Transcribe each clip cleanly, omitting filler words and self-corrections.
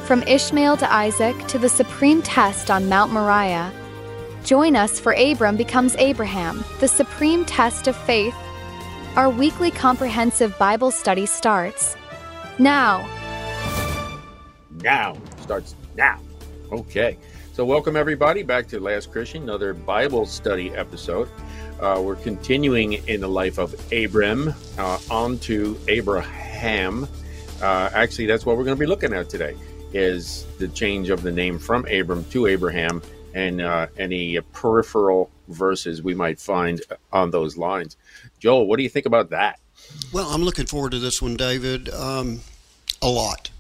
From Ishmael to Isaac to the supreme test on Mount Moriah. Join us for Abram Becomes Abraham, the supreme test of faith. Our weekly comprehensive Bible study starts now. Starts now. Okay. So welcome everybody back to Last Christian, another Bible study episode. We're continuing in the life of Abram on to Abraham. Actually, that's what we're going to be looking at today, is the change of the name from Abram to Abraham and any peripheral verses we might find on those lines. Joel, what do you think about that? Well, I'm looking forward to this one, David, a lot.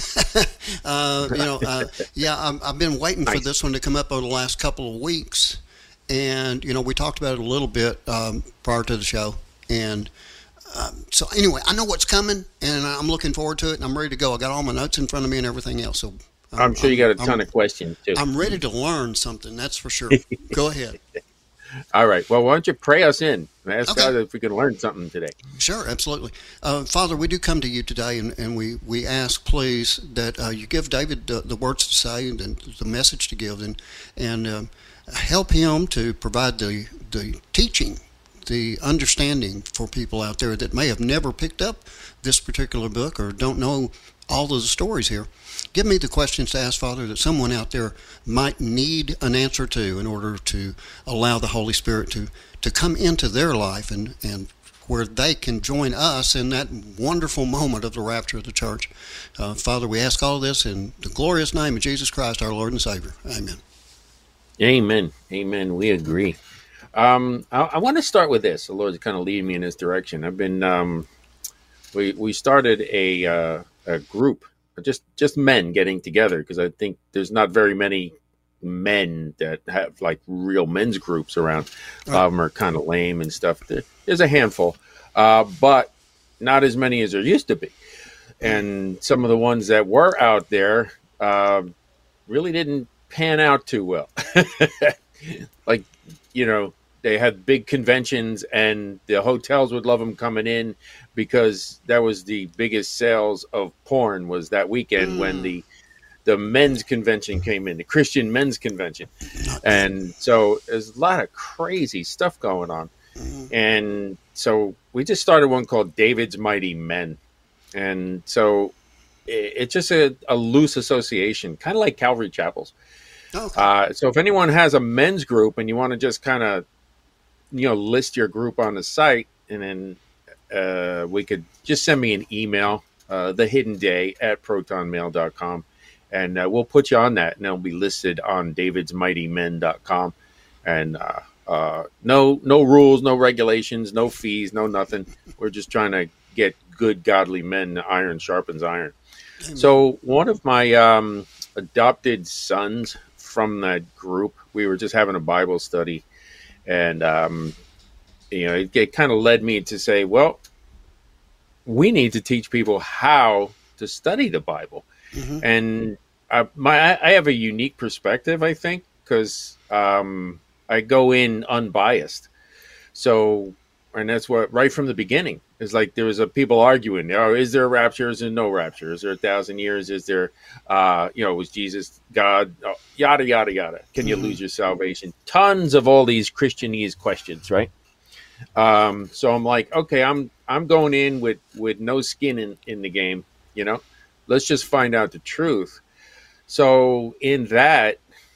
I've been waiting for this one to come up over the last couple of weeks. And, we talked about it a little bit prior to the show. And so anyway, I know what's coming, and I'm looking forward to it, and I'm ready to go. I got all my notes in front of me and everything else. So I'm sure you got a ton of questions, too. I'm ready to learn something, that's for sure. Go ahead. All right. Well, why don't you pray us in and ask God if we can learn something today. Sure, absolutely. Father, we do come to you today, and we ask, please, that you give David the words to say and the message to give, and help him to provide the teaching, the understanding for people out there that may have never picked up this particular book or don't know all of the stories here. Give me the questions to ask, Father, that someone out there might need an answer to in order to allow the Holy Spirit to come into their life and where they can join us in that wonderful moment of the rapture of the church. Father, we ask all of this in the glorious name of Jesus Christ, our Lord and Savior. Amen. Amen. Amen. We agree. I want to start with this. The Lord's kind of leading me in this direction. I've been, we started a group, just men getting together, because I think there's not very many men that have like real men's groups around. A lot of them are kind of lame and stuff. There's a handful, but not as many as there used to be. And some of the ones that were out there really didn't pan out too well. Like, they had big conventions and the hotels would love them coming in because that was the biggest sales of porn was that weekend when the men's convention came in, the Christian men's convention. And so there's a lot of crazy stuff going on. And so we just started one called David's Mighty Men. And so it's just a loose association, kind of like Calvary Chapels. Okay. So if anyone has a men's group and you want to just kind of, list your group on the site, and then we could just send me an email, thehiddenday@protonmail.com, and we'll put you on that, and it'll be listed on davidsmightymen.com. And no rules, no regulations, no fees, no nothing. We're just trying to get good, godly men. Iron sharpens iron. Amen. So one of my adopted sons from that group, we were just having a Bible study, and it kind of led me to say, well, we need to teach people how to study the Bible. And I have a unique perspective, I think, because I go in unbiased. So, and that's what right from the beginning is like there was people arguing. Is there a rapture? Is there no rapture? Is there 1,000 years? Is there, was Jesus God? Yada yada yada. Can you lose your salvation? Tons of all these Christianese questions, right? So I'm like, okay, I'm going in with no skin in the game. Let's just find out the truth. So in that,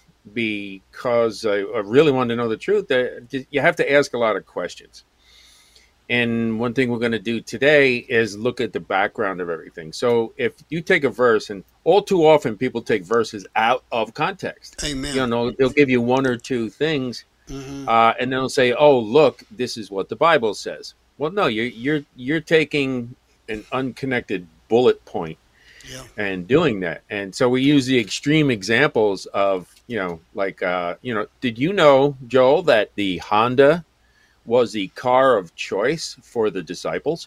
because I really wanted to know the truth, you have to ask a lot of questions. And one thing we're going to do today is look at the background of everything. So if you take a verse, and all too often people take verses out of context. Amen. They'll give you one or two things, and then they'll say, "Oh, look, this is what the Bible says." Well, no, you're taking an unconnected bullet point and doing that. And so we use the extreme examples of, did you know, Joel, that the Honda was the car of choice for the disciples?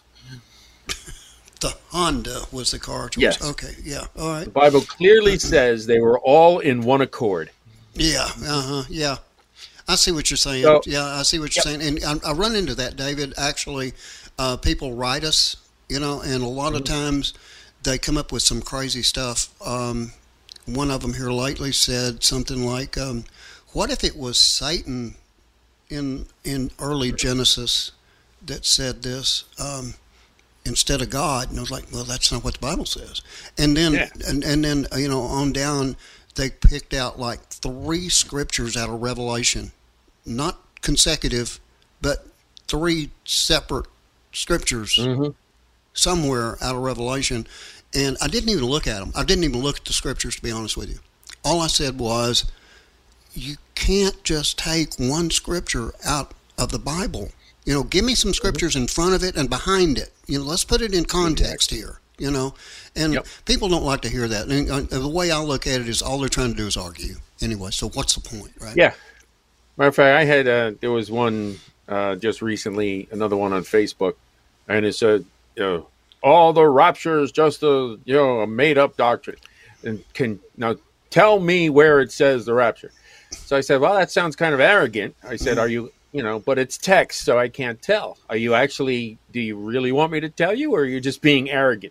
The Honda was the car of choice. Yes. Okay, yeah, all right. The Bible clearly says they were all in one accord. Yeah, yeah. I see what you're saying. I see what you're saying. And I run into that, David. Actually, people write us, and a lot of times they come up with some crazy stuff. one of them here lately said something like, "What if it was Satan in early Genesis that said this instead of God?" And I was like, "Well, that's not what the Bible says." And then and then on down, they picked out like 3 scriptures out of Revelation, not consecutive, but 3 separate scriptures somewhere out of Revelation. And I didn't even look at them. I didn't even look at the scriptures, to be honest with you. All I said was, you can't just take one scripture out of the Bible. Give me some scriptures in front of it and behind it. Let's put it in context here. And people don't like to hear that. And the way I look at it is all they're trying to do is argue. Anyway, so what's the point, right? Yeah. Matter of fact, I had there was one just recently, another one on Facebook, and it said, all the rapture is just a made up doctrine, and can now tell me where it says the rapture. So I said, well, that sounds kind of arrogant. I said, are you, but it's text, so I can't tell. Do you really want me to tell you, or are you just being arrogant?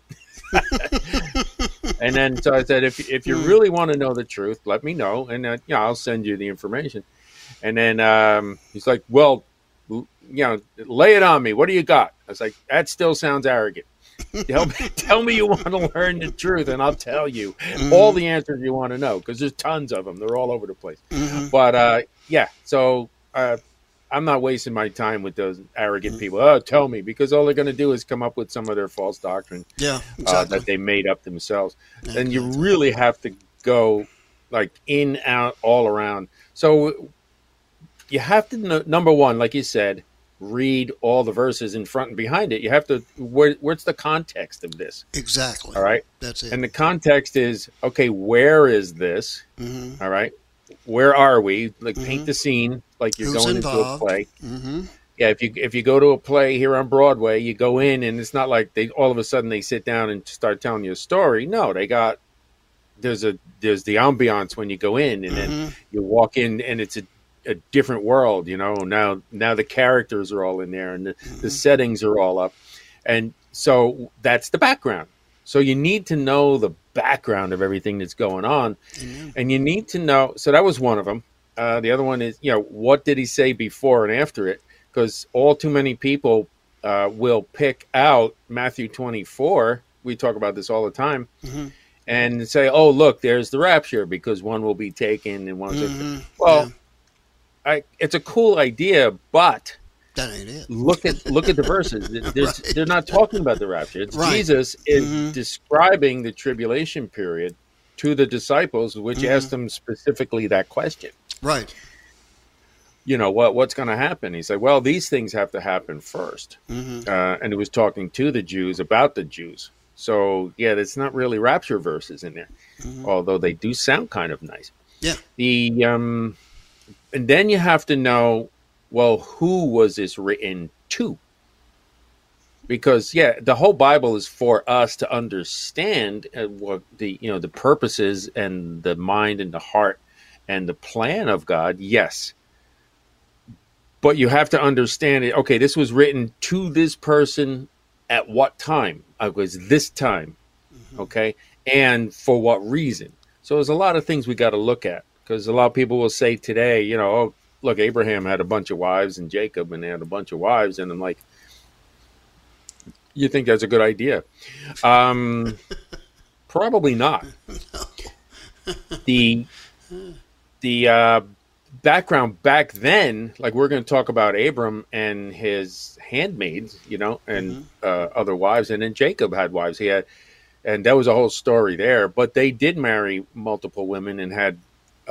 And then, so I said, if you really want to know the truth, let me know, and I'll send you the information. And then he's like, well, lay it on me. What do you got? I was like, that still sounds arrogant. Tell me you want to learn the truth, and I'll tell you all the answers you want to know, because there's tons of them. They're all over the place. But so I'm not wasting my time with those arrogant people. Oh, tell me, because all they're going to do is come up with some of their false doctrine that they made up themselves. And you really have to go like in, out, all around. So you have to know, number one, like you said, read all the verses in front and behind it. You have to, what's the context of this? Exactly. All right. That's it. And the context is, okay, where is this? All right. Where are we? Like paint the scene like you're going involved into a play. Yeah, if you go to a play here on Broadway, you go in and it's not like they all of a sudden they sit down and start telling you a story. No, there's the ambiance when you go in, and then you walk in and it's a different world, now the characters are all in there, and the settings are all up. And so that's the background. So you need to know the background of everything that's going on. And you need to know, so that was one of them. The other one is, what did he say before and after it? Because all too many people will pick out Matthew 24. We talk about this all the time. And say, oh, look, there's the rapture, because one will be taken and one's it's a cool idea, but that ain't it. Look at the verses. They're not talking about the rapture. It's Jesus is describing the tribulation period to the disciples, which asked them specifically that question. Right. What's going to happen? He said, well, these things have to happen first. And it was talking to the Jews about the Jews. So, there's not really rapture verses in there, although they do sound kind of nice. Yeah. And then you have to know, well, who was this written to? Because, the whole Bible is for us to understand what the purposes and the mind and the heart and the plan of God. Yes. But you have to understand it. Okay, this was written to this person at what time? It was this time. Okay. And for what reason? So there's a lot of things we got to look at. Because a lot of people will say today, oh, look, Abraham had a bunch of wives and Jacob, and they had a bunch of wives. And I'm like, you think that's a good idea? Probably not. The background back then, like we're going to talk about Abram and his handmaids, and other wives. And then Jacob had wives. And that was a whole story there. But they did marry multiple women and had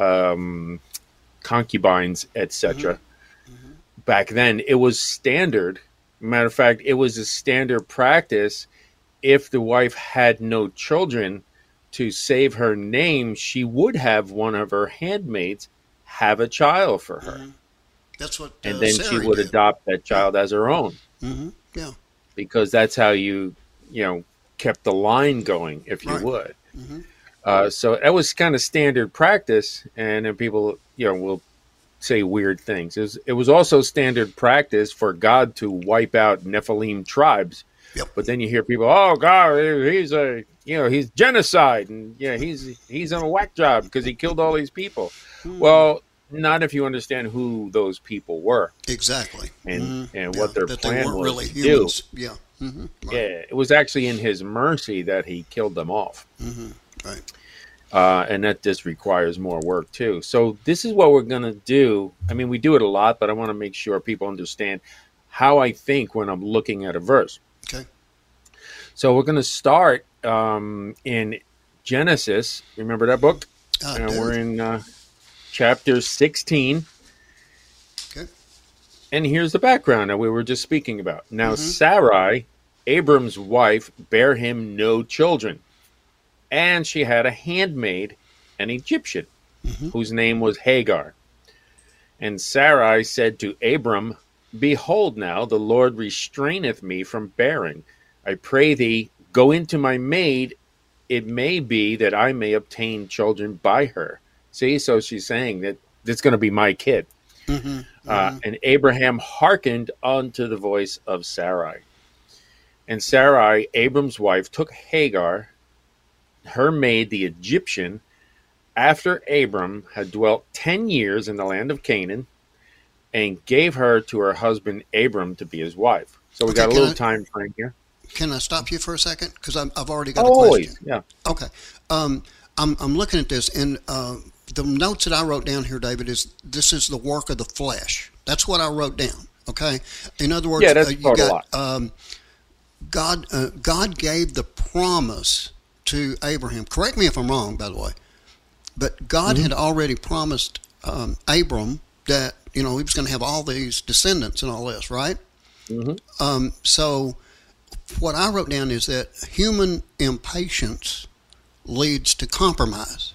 concubines, etc. Back then, it was standard. Matter of fact, it was a standard practice. If the wife had no children, to save her name, she would have one of her handmaids have a child for her. That's what. And then Sarah she would did. adopt that child as her own. Yeah. Because that's how you kept the line going, if you would. So that was kind of standard practice, and then people, will say weird things. It was also standard practice for God to wipe out Nephilim tribes Yep. But then you hear people, oh God, he's genocide, and he's on a whack job because he killed all these people. Well, not if you understand who those people were. Exactly. And what their that plan they weren't was really to humans. do. Yeah. Right. Yeah, it was actually in his mercy that he killed them off. Right. And that just requires more work too. So this is what we're going to do. I mean, we do it a lot, but I want to make sure people understand how I think when I'm looking at a verse. Okay. So we're going to start in Genesis. Remember that book? And we're in chapter 16. Okay. And here's the background that we were just speaking about. Now, Sarai, Abram's wife, bare him no children. And she had a handmaid, an Egyptian, whose name was Hagar. And Sarai said to Abram, behold now, the Lord restraineth me from bearing. I pray thee, go into my maid. It may be that I may obtain children by her. See, so she's saying that it's going to be my kid. And Abraham hearkened unto the voice of Sarai. And Sarai, Abram's wife, took Hagar, her maid, the Egyptian, after Abram had dwelt 10 years in the land of Canaan, and gave her to her husband Abram to be his wife. So we got a little time frame here. Can I stop you for a second? Because I've already got a question. Always, yeah. Okay. I'm looking at this, and the notes that I wrote down here, David, is this is the work of the flesh. That's what I wrote down. Okay. In other words, that's you got a lot. God gave the promise to Abraham. Correct me if I'm wrong, by the way, but God had already promised Abram that he was going to have all these descendants and all this, right? So what I wrote down is that human impatience leads to compromise.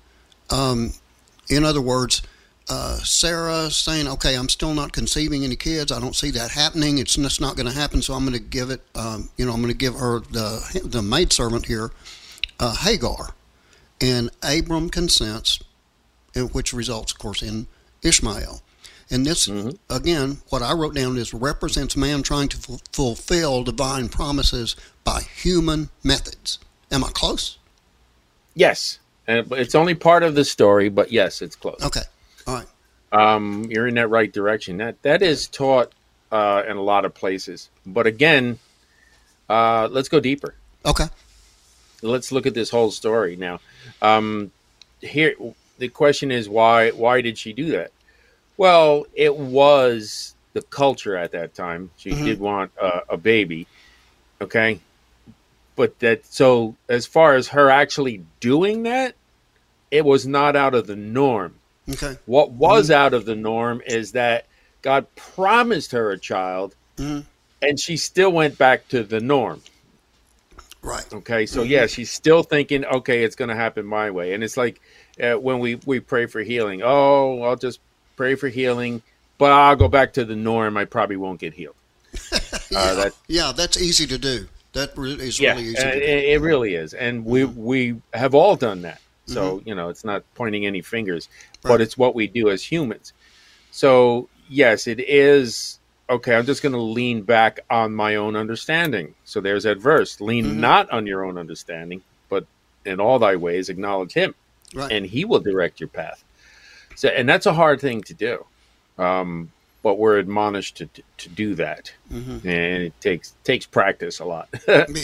In other words, Sarah saying, okay, I'm still not conceiving any kids. I don't see that happening. It's just not going to happen. So I'm going to give it, I'm going to give her the maidservant here, Hagar. And Abram consents, which results, of course, in Ishmael. And this, again, what I wrote down is represents man trying to fulfill divine promises by human methods. Am I close? Yes. And it's only part of the story, but yes, it's close. Okay. All right. You're in that right direction. That is taught in a lot of places. But again, let's go deeper. Okay. Let's look at this whole story now. Here, the question is, why did she do that? Well, it was the culture at that time. She did want a baby, okay? But so as far as her actually doing that, it was not out of the norm. Okay. What was out of the norm is that God promised her a child, and she still went back to the norm. Right. Okay, so she's still thinking, okay, it's going to happen my way. And it's like when we pray for healing. Oh, I'll just pray for healing, but I'll go back to the norm. I probably won't get healed. That's easy to do. That is really easy to do. It really is. And we have all done that. So, it's not pointing any fingers, but it's what we do as humans. So, yes, it is. Okay, I'm just going to lean back on my own understanding. So there's that verse. Lean not on your own understanding, but in all thy ways acknowledge him, and he will direct your path. So, and that's a hard thing to do, but we're admonished to do that, and it takes practice a lot.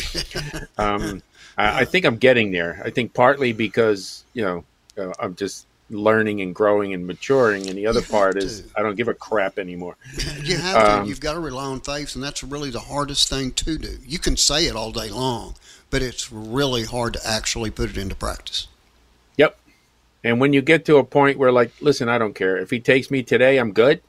I think I'm getting there. I think partly because I'm just learning and growing and maturing, and the other part is I don't give a crap anymore. You have to. You've got to rely on faith, and that's really the hardest thing to do. You can say it all day long, but it's really hard to actually put it into practice. Yep. And when you get to a point where, like, listen, I don't care. If he takes me today, I'm good.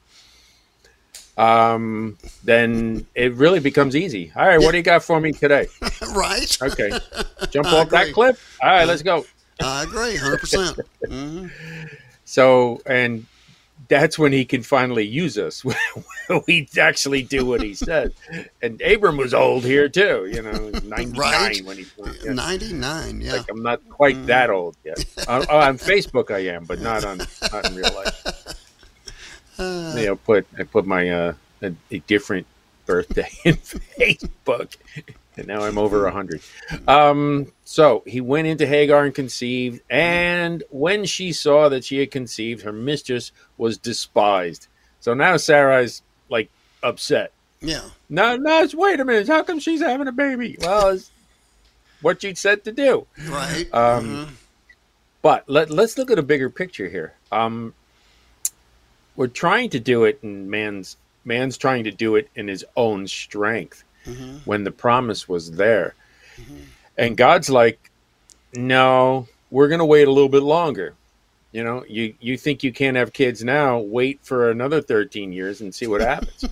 Then it really becomes easy. All right, what do you got for me today? Right. Okay. Jump off that cliff. All right, let's go. I agree, 100%. So, and that's when he can finally use us. We actually do what he says. And Abram was old here too, 99 when he was 99. Yeah. Like, I'm not quite that old yet. On Facebook I am, but not in real life. I put my a different birthday in Facebook. And now I'm over 100. So he went into Hagar and conceived. And when she saw that she had conceived, her mistress was despised. So now Sarai's like upset. Yeah. No, wait a minute. How come she's having a baby? Well, it's what you said to do. Right. But let's look at a bigger picture here. We're trying to do it, and man's trying to do it in his own strength when the promise was there. And God's like, no, we're going to wait a little bit longer. You know, you think you can't have kids now, wait for another 13 years and see what happens.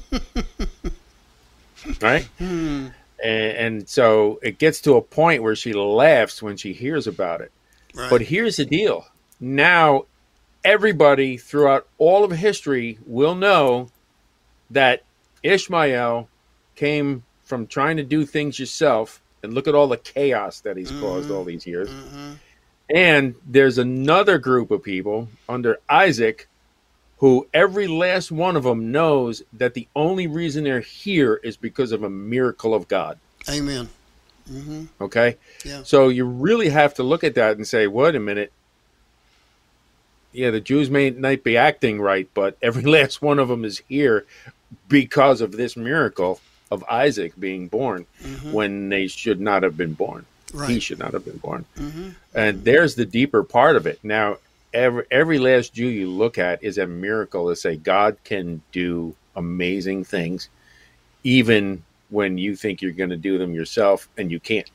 Right? And so it gets to a point where she laughs when she hears about it. Right. But here's the deal. Now, everybody throughout all of history will know that Ishmael came from trying to do things yourself, and look at all the chaos that he's caused all these years. And there's another group of people under Isaac who every last one of them knows that the only reason they're here is because of a miracle of God. Amen. Okay? Yeah. So you really have to look at that and say, wait a minute. Yeah, the Jews may not be acting right, but every last one of them is here because of this miracle of Isaac being born when they should not have been born. Right. He should not have been born. And there's the deeper part of it. Now, every last Jew you look at is a miracle to say God can do amazing things, even when you think you're going to do them yourself and you can't.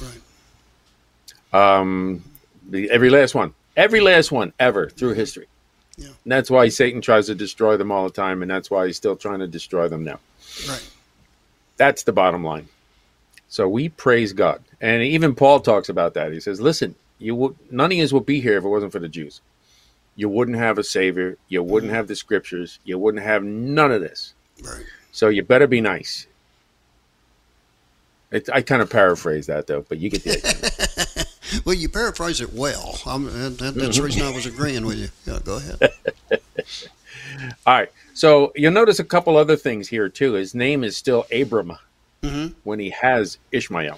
Right. Every last one ever through history. Yeah. And that's why Satan tries to destroy them all the time, and that's why he's still trying to destroy them now. Right. That's the bottom line. So we praise God. And even Paul talks about that. He says, listen, none of you would be here if it wasn't for the Jews. You wouldn't have a Savior. You wouldn't have the Scriptures. You wouldn't have none of this. Right. So you better be nice. I kind of paraphrase that, though, but you get the idea. Well, you paraphrase it well. That's the reason I was agreeing with you. Yeah, go ahead. All right. So you'll notice a couple other things here, too. His name is still Abram when he has Ishmael.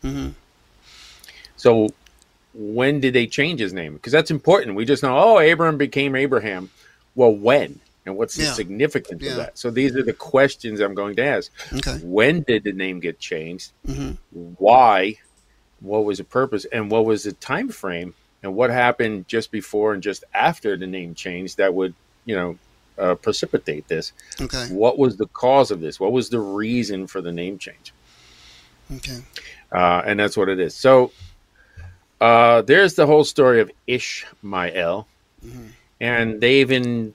So when did they change his name? Because that's important. We just know, Abram became Abraham. Well, when? And what's the significance of that? So these are the questions I'm going to ask. Okay. When did the name get changed? Why? What was the purpose? And what was the time frame? And what happened just before and just after the name change that would, precipitate this? Okay. What was the cause of this? What was the reason for the name change? Okay. And that's what it is. So there's the whole story of Ishmael. And they even,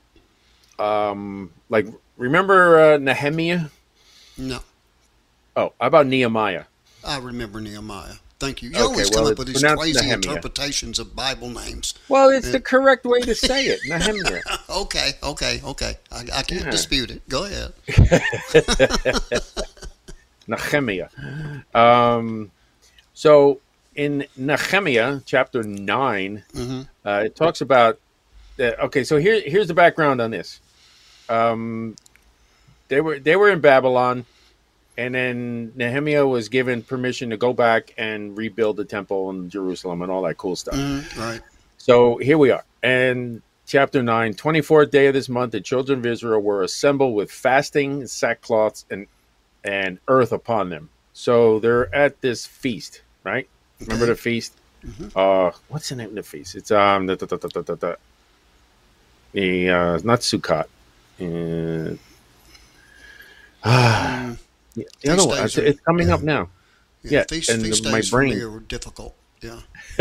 remember Nehemiah? No. Oh, how about Nehemiah? I remember Nehemiah. Thank you. You Okay, always well, come up it's with these pronounced crazy Nehemiah. interpretations of Bible names. Well, it's the correct way to say it, Nehemiah. Okay. I can't dispute it. Go ahead. Nehemiah. So in Nehemiah chapter 9, it talks about. Okay, so here's the background on this. They were in Babylon, and then Nehemiah was given permission to go back and rebuild the temple in Jerusalem and all that cool stuff. Right. So here we are. And chapter 9, 24th day of this month, the children of Israel were assembled with fasting, sackcloths, and earth upon them. So they're at this feast, right? Okay. Remember the feast? What's the name of the feast? It's not Sukkot. The other one. It's coming up now. Yeah, feast and days my brain. for me are difficult. Yeah.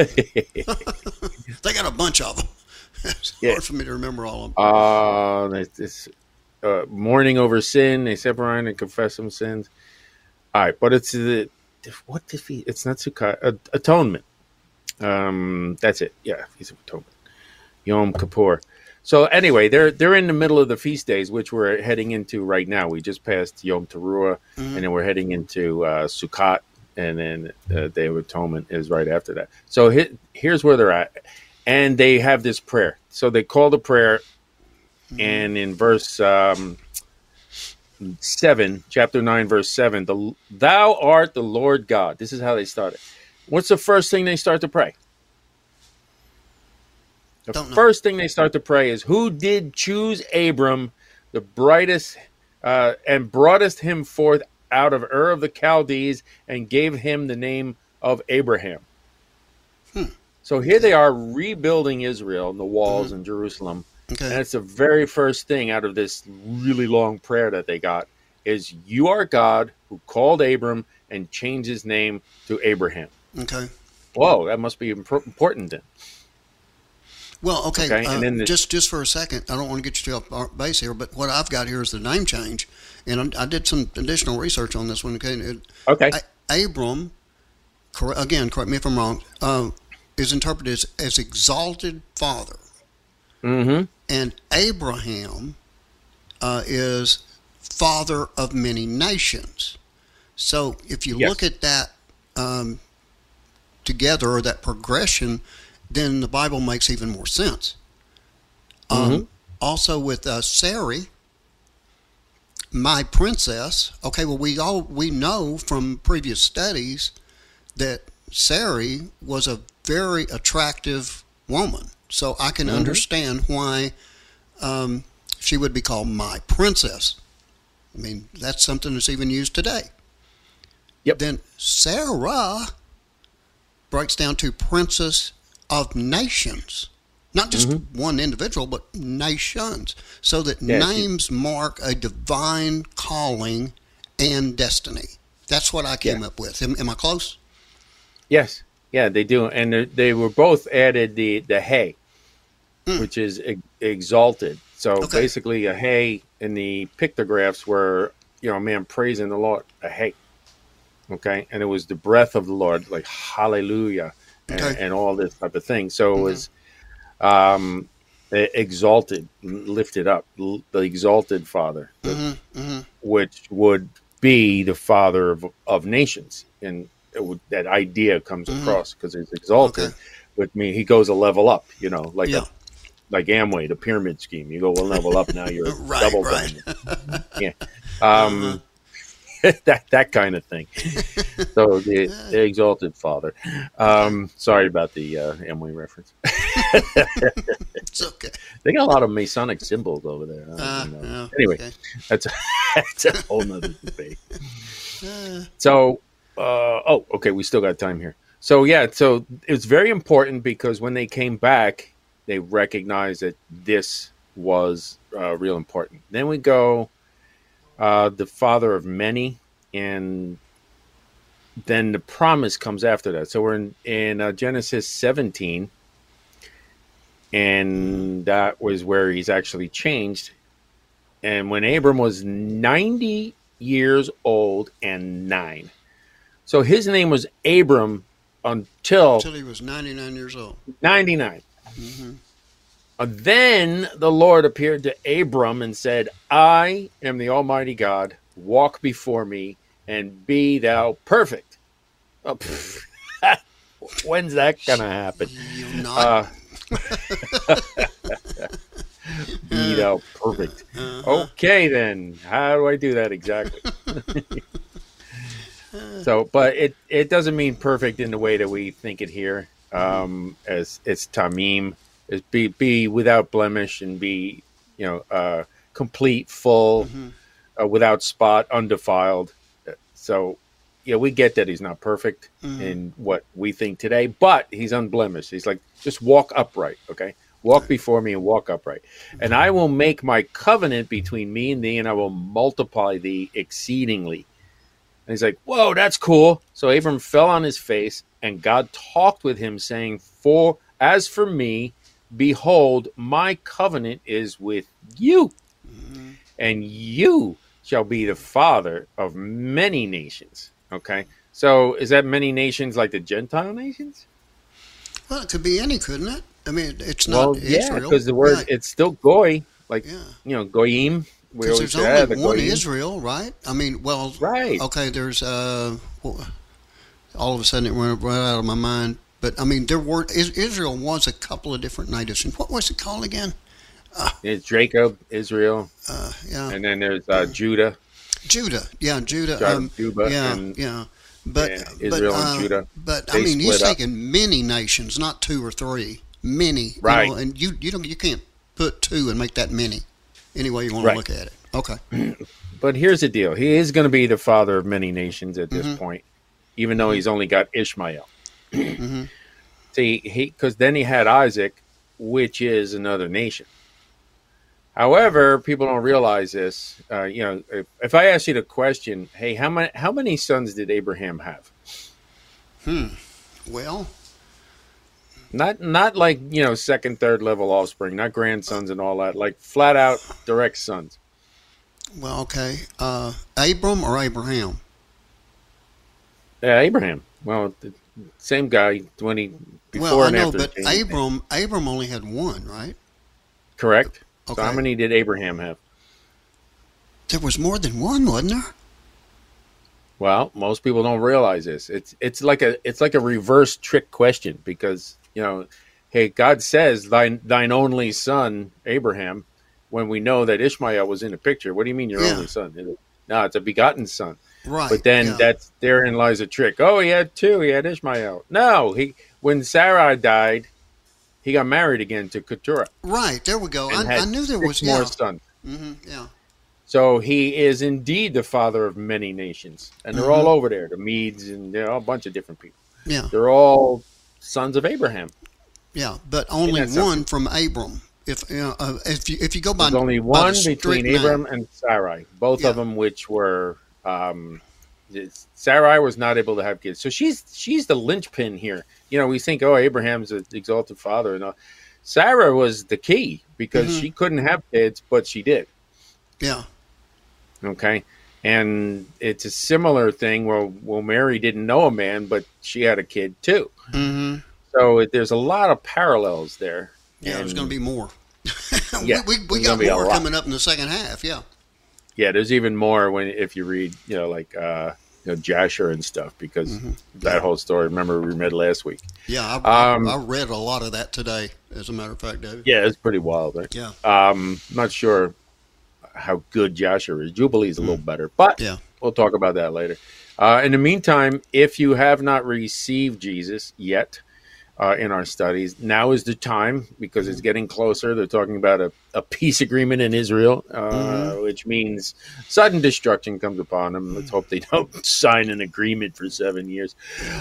They got a bunch of them. It's hard for me to remember all of them. It's mourning over sin. They separate and confess some sins. All right, but it's what defeat? It's not Sukkot. Atonement. That's it. Yeah, Feast of Atonement. Yom Kippur. So anyway, they're in the middle of the feast days, which we're heading into right now. We just passed Yom Teruah, and then we're heading into Sukkot, and then Day of Atonement is right after that. So here's where they're at, and they have this prayer. So they call the prayer, and in verse 7, chapter 9, verse 7, thou art the Lord God. This is how they started. What's the first thing they start to pray? The first thing they start to pray is, who did choose Abram, the brightest, and broughtest him forth out of Ur of the Chaldees, and gave him the name of Abraham. So here they are rebuilding Israel and the walls in Jerusalem. Okay. And it's the very first thing out of this really long prayer that they got is, you are God who called Abram and changed his name to Abraham. Okay. Whoa, that must be important then. Well, okay. And then just for a second, I don't want to get you off our base here, but what I've got here is the name change, and I did some additional research on this one. Okay. Abram, correct me if I'm wrong, is interpreted as exalted father. Mm-hmm. And Abraham is father of many nations. So if you look at that together, or that progression, then the Bible makes even more sense. Also with Sarai, my princess. Okay, well we know from previous studies that Sarai was a very attractive woman. So I can understand why she would be called my princess. I mean, that's something that's even used today. Yep. Then Sarah breaks down to princess of nations. Not just one individual, but nations. So that names mark a divine calling and destiny. That's what I came up with. Am I close? Yes. Yeah, they do. And they were both added the hey, which is exalted. So basically a hey in the pictographs were, a man praising the Lord, a hey. Okay. And it was the breath of the Lord, like hallelujah, and all this type of thing. So it was exalted, lifted up, the exalted Father, which would be the Father of nations. And that idea comes across because it's exalted. With me, he goes a level up, like Amway, the pyramid scheme. You go one level up, now you're double diamond. that kind of thing. So the exalted Father. Sorry about the Amway reference. It's okay. They got a lot of Masonic symbols over there. Anyway, that's a whole nother debate. So, we still got time here. So so it's very important because when they came back, they recognized that this was real important. Then we go the father of many, and then the promise comes after that. So we're in Genesis 17, and that was where he's actually changed. And when Abram was 90 years old and 9. So his name was Abram until he was 99 years old. 99. Then the Lord appeared to Abram and said, I am the Almighty God. Walk before me and be thou perfect. Oh, when's that going to happen? You're not. Be thou perfect. Okay, then. How do I do that exactly? So, but it doesn't mean perfect in the way that we think it here. As it's tamim, is be without blemish and be complete, full, without spot, undefiled. So we get that he's not perfect in what we think today, but he's unblemished. He's like, just walk upright, okay? Walk before me and walk upright. And I will make my covenant between me and thee, and I will multiply thee exceedingly. And he's like, whoa, that's cool. So Abram fell on his face, and God talked with him, saying, as for me, behold, my covenant is with you, and you shall be the father of many nations. Okay, so is that many nations like the Gentile nations? Well, it could be any, couldn't it? I mean, it's not Israel. Because the word, it's still goy, like, goyim. Because there's only one Israel, right? I mean, right. Okay, there's, all of a sudden it went right out of my mind. But, I mean, Israel was a couple of different nations. What was it called again? It's Jacob, Israel. And then there's Judah. Judah. Yeah, Judah. Judah yeah, and, yeah. But Israel and Judah. But They I mean, he's split up. taking many nations, not 2 or 3. Many. Right. You know, and you can't put 2 and make that many. Any way you want Right. to look at it. Okay. But here's the deal. He is going to be the father of many nations at this Mm-hmm. point, even though he's only got Ishmael. Mm-hmm. See, because then he had Isaac, which is another nation. However, people don't realize this. If I ask you the question, hey, how many sons did Abraham have? Well, Not like, second, third level offspring, not grandsons and all that, like flat out direct sons. okay. Abram or Abraham? Yeah, Abraham. Well, the same guy before Well, I and know, after. but Cain. Abram only had one, right? Correct. So Okay. how many did Abraham have? There was more than one, wasn't there? Well, most people don't realize this. It's like a reverse trick question because, hey, God says thine only son Abraham, when we know that Ishmael was in the picture. What do you mean your Yeah. only son? No, it's a begotten son. Right. But then yeah. therein lies a trick. Oh, he had 2. He had Ishmael. No, when Sarai died, he got married again to Keturah. Right, there we go. And I had knew there 6 was more yeah. sons. Yeah. So he is indeed the father of many nations, and they're all over there. The Medes and a bunch of different people. Yeah. They're all sons of Abraham. Yeah, but only Isn't that one from Abram. If you go by There's only by one the strict between name. Abram and Sarai, both Yeah. of them which were. Sarai was not able to have kids, so she's the linchpin here. We think, oh, Abraham's an exalted father, and all. Sarah was the key because she couldn't have kids, but she did. Yeah. Okay, and it's a similar thing. Well, Mary didn't know a man, but she had a kid too. Mm-hmm. So there's a lot of parallels there. Yeah, there's And, going to be more. Yeah, we there's got gonna be a more lot. coming up in the second half. Yeah. Yeah, there's even more if you read, Jasher and stuff, because that whole story. Remember we read last week. Yeah, I read a lot of that today, as a matter of fact, David. Yeah, it's pretty wild. Right? Yeah. Not sure how good Jasher is. Jubilee's a little better, but Yeah. we'll talk about that later. In the meantime, if you have not received Jesus yet in our studies, now is the time because it's getting closer. They're talking about a peace agreement in Israel, which means sudden destruction comes upon them. Let's hope they don't sign an agreement for 7 years.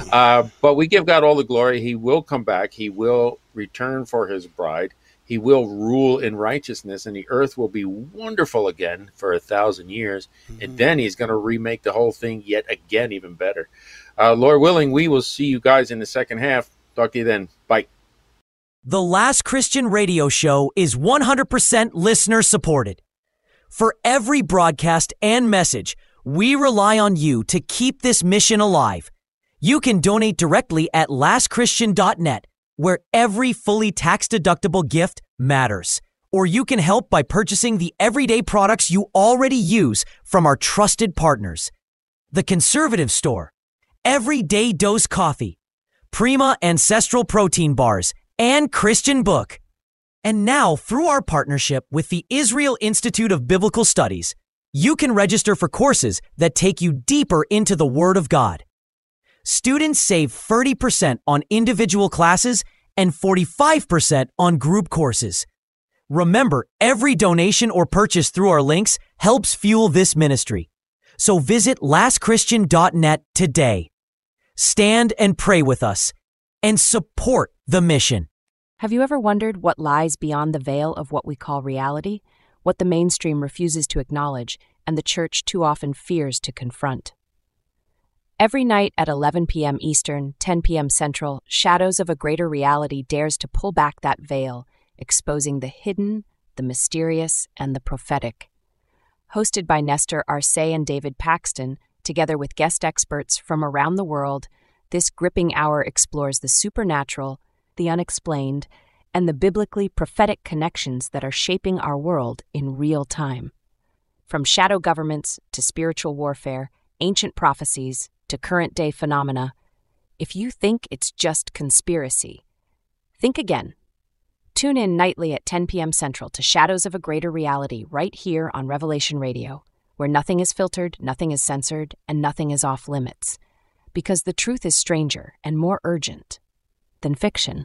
But we give God all the glory. He will come back. He will return for his bride. He will rule in righteousness, and the earth will be wonderful again for 1,000 years. And then he's going to remake the whole thing yet again, even better. Lord willing, we will see you guys in the second half. Talk to you then. Bye. The Last Christian Radio Show is 100% listener supported. For every broadcast and message, we rely on you to keep this mission alive. You can donate directly at lastchristian.net, where every fully tax-deductible gift matters. Or you can help by purchasing the everyday products you already use from our trusted partners. The Conservative Store, Everyday Dose Coffee, Prima Ancestral Protein Bars, and Christian Book. And now, through our partnership with the Israel Institute of Biblical Studies, you can register for courses that take you deeper into the Word of God. Students save 30% on individual classes and 45% on group courses. Remember, every donation or purchase through our links helps fuel this ministry. So visit lastchristian.net today. Stand and pray with us and support the mission. Have you ever wondered what lies beyond the veil of what we call reality, what the mainstream refuses to acknowledge and the church too often fears to confront? Every night at 11 p.m. Eastern, 10 p.m. Central, Shadows of a Greater Reality dares to pull back that veil, exposing the hidden, the mysterious, and the prophetic. Hosted by Nestor Arce and David Paxton, together with guest experts from around the world, this gripping hour explores the supernatural, the unexplained, and the biblically prophetic connections that are shaping our world in real time. From shadow governments to spiritual warfare, ancient prophecies to current-day phenomena, if you think it's just conspiracy, think again. Tune in nightly at 10 p.m. Central to Shadows of a Greater Reality right here on Revelation Radio, where nothing is filtered, nothing is censored, and nothing is off limits. Because the truth is stranger and more urgent than fiction.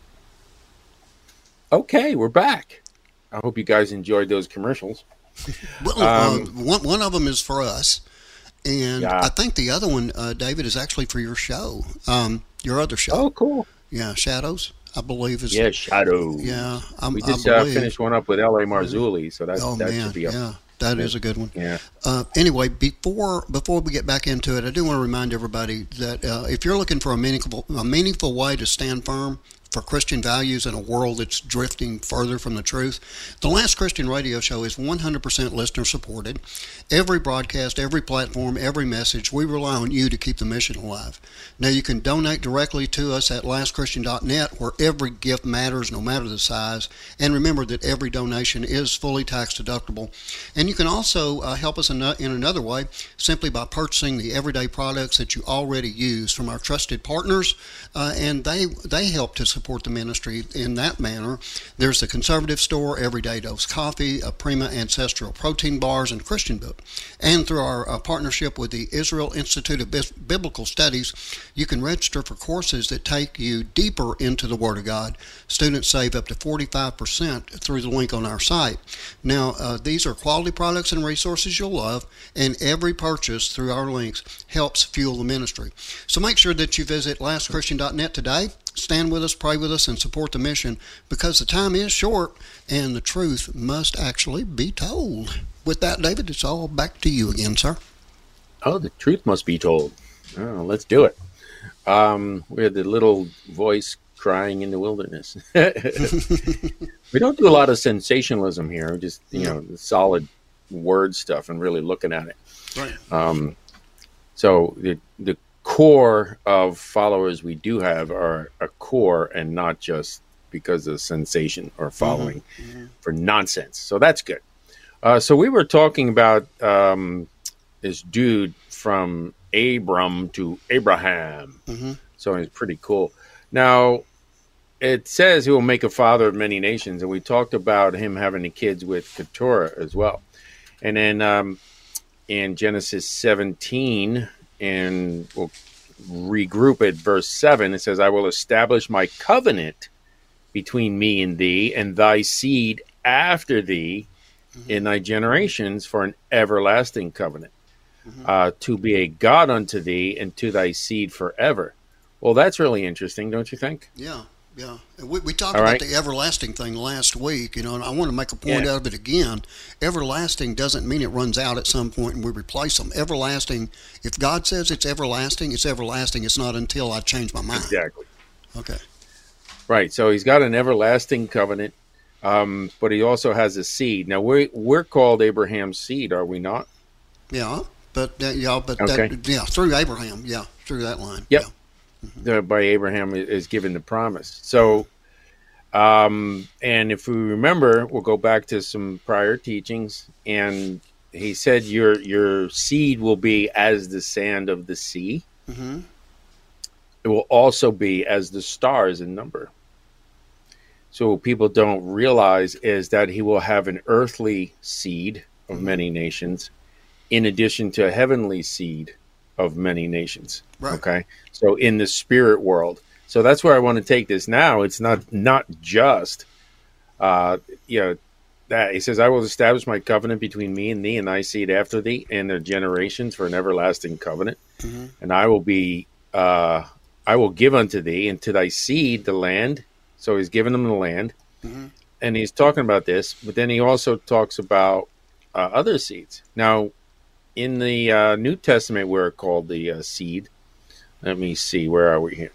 Okay, we're back. I hope you guys enjoyed those commercials. Well, one of them is for us, and Yeah. I think the other one, David, is actually for your show, your other show. Oh, cool. Yeah, Shadows, I believe is. Yeah, Shadow. Yeah, We I just believe. finished one up with L.A. Marzulli, so that Man, should be up. yeah, that is a good one. Yeah. Anyway, before we get back into it, I do want to remind everybody that if you're looking for a meaningful way to stand firm for Christian values in a world that's drifting further from the truth, the Last Christian Radio Show is 100% listener supported. Every broadcast, every platform, every message, we rely on you to keep the mission alive. Now, you can donate directly to us at lastchristian.net, where every gift matters, no matter the size. And remember that every donation is fully tax deductible. And you can also help us in another way, simply by purchasing the everyday products that you already use from our trusted partners, and they help to support the ministry in that manner. There's the Conservative Store, Everyday Dose Coffee, Prima Ancestral Protein Bars, and Christian Book. And through our partnership with the Israel Institute of Biblical Studies, you can register for courses that take you deeper into the Word of God. Students save up to 45% through the link on our site. Now, these are quality products and resources you'll love, and every purchase through our links helps fuel the ministry. So make sure that you visit lastchristian.net today. Stand with us, pray with us, and support the mission, because the time is short and the truth must actually be told. With that, David, it's all back to you again, sir. Oh, the truth must be told. Oh, let's do it. We're the little voice crying in the wilderness. We don't do a lot of sensationalism here, just, the solid word stuff and really looking at it. Right. So the core of followers we do have are a core, and not just because of sensation or following for nonsense. So that's good. So we were talking about this dude from Abram to Abraham. So it's pretty cool. Now, it says he will make a father of many nations, and we talked about him having the kids with Keturah as well. And then in Genesis 17, and we'll regroup it, verse 7, it says, I will establish my covenant between me and thee and thy seed after thee in thy generations for an everlasting covenant, to be a God unto thee and to thy seed forever. Well, that's really interesting, don't you think? Yeah. We talked about the everlasting thing last week, and I want to make a point out of it again. Everlasting doesn't mean it runs out at some point and we replace them. Everlasting, if God says it's everlasting, it's everlasting. It's not until I change my mind. Exactly. Okay. Right. So he's got an everlasting covenant, but he also has a seed. Now we're called Abraham's seed, are we not? Yeah, but Okay. Through Abraham, through that line. Yep. By Abraham is given the promise. So, and if we remember, we'll go back to some prior teachings, and he said your seed will be as the sand of the sea. It will also be as the stars in number. So what people don't realize is that he will have an earthly seed of many nations, in addition to a heavenly seed of many nations. Right. Okay. So in the spirit world. So that's where I want to take this now. It's not just, that he says, I will establish my covenant between me and thee and thy seed after thee and their generations for an everlasting covenant. And I will give unto thee and to thy seed the land. So he's giving them the land. And he's talking about this, but then he also talks about other seeds. Now, in the New Testament, we're called the seed. Let me see. Where are we here?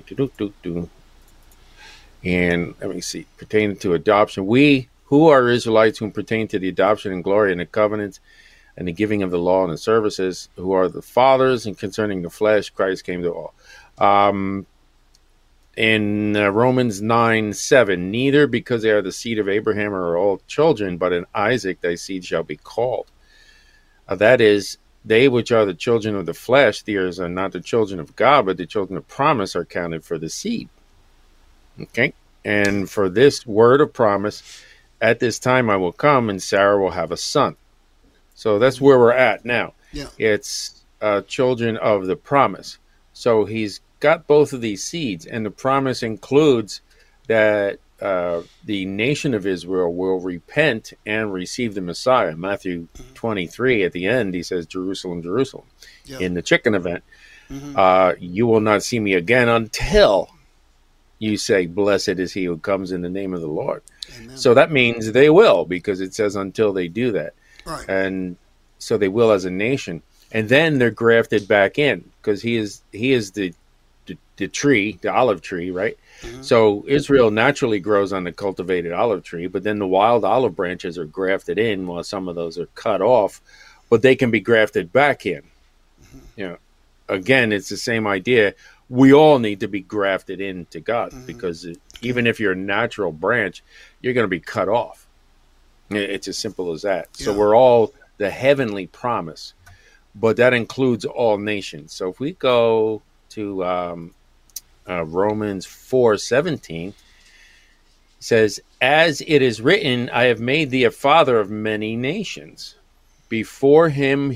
And let me see. Pertaining to adoption. We, who are Israelites, whom pertain to the adoption and glory and the covenants and the giving of the law and the services, who are the fathers, and concerning the flesh, Christ came to all. In Romans 9:7, neither because they are the seed of Abraham are all children, but in Isaac thy seed shall be called. That is, they which are the children of the flesh, these are not the children of God, but the children of promise are counted for the seed. Okay? And for this word of promise, at this time I will come, and Sarah will have a son. So that's where we're at now. Yeah. It's children of the promise. So he's got both of these seeds, and the promise includes that the nation of Israel will repent and receive the Messiah. Matthew 23, at the end, he says, Jerusalem, Jerusalem. Yeah. In the chicken event, you will not see me again until you say, blessed is he who comes in the name of the Lord. Amen. So that means they will, because it says until they do that. Right. And so they will as a nation. And then they're grafted back in, because he is the tree, the olive tree, right? So Israel naturally grows on the cultivated olive tree, but then the wild olive branches are grafted in while some of those are cut off, but they can be grafted back in. You know, again, it's the same idea. We all need to be grafted into God, because even if you're a natural branch, you're going to be cut off. It's as simple as that. Yeah. So we're all the heavenly promise, but that includes all nations. So if we go to Romans 4:17, says, as it is written, I have made thee a father of many nations, before him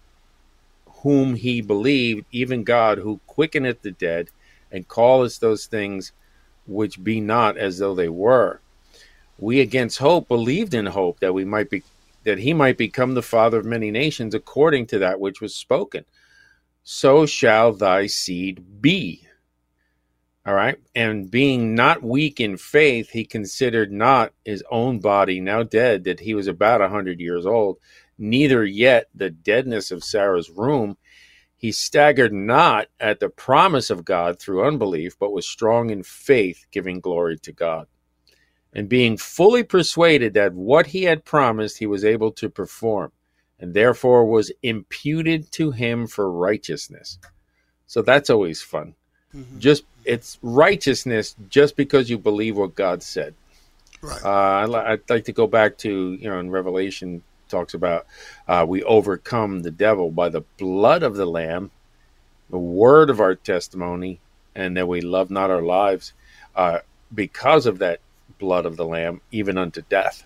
whom he believed, even God, who quickeneth the dead, and calleth those things which be not as though they were. We against hope believed in hope that he might become the father of many nations, according to that which was spoken. So shall thy seed be. All right. And being not weak in faith, he considered not his own body now dead, that he was about 100 years old, neither yet the deadness of Sarah's womb. He staggered not at the promise of God through unbelief, but was strong in faith, giving glory to God. And being fully persuaded that what he had promised he was able to perform, and therefore was imputed to him for righteousness. So that's always fun. It's righteousness just because you believe what God said. Right. I'd like to go back to, in Revelation, talks about we overcome the devil by the blood of the Lamb, the word of our testimony, and that we love not our lives because of that blood of the Lamb, even unto death.